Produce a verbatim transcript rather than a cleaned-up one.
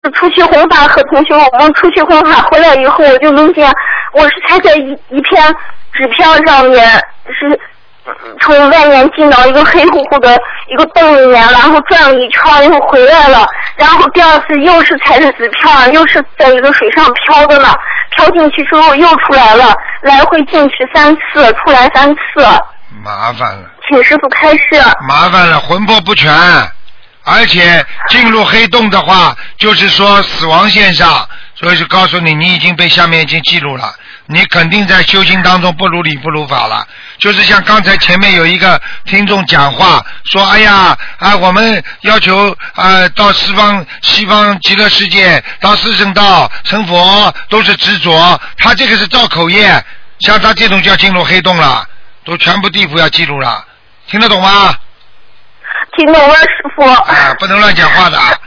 出去弘法和同学，我们出去弘法回来以后，我就梦见我是踩在一一片纸片上面，是从外面进到一个黑乎乎的一个洞里面，然后转了一圈又回来了，然后第二次又是踩着纸片，又是在一个水上飘着呢，飘进去之后又出来了，来回进去三次，出来三次。 麻烦了。 请师傅开示。 麻烦了，魂魄不全。而且进入黑洞的话，就是说死亡线上，所以就告诉你，你已经被下面已经记录了，你肯定在修行当中不如理不如法了。就是像刚才前面有一个听众讲话说，哎呀啊，我们要求啊到西方西方极乐世界，到四圣道成佛都是执着，他这个是造口业，像他这种就要进入黑洞了，都全部地府要记录了，听得懂吗？ 听懂了，师傅。 啊，不能乱讲话的啊。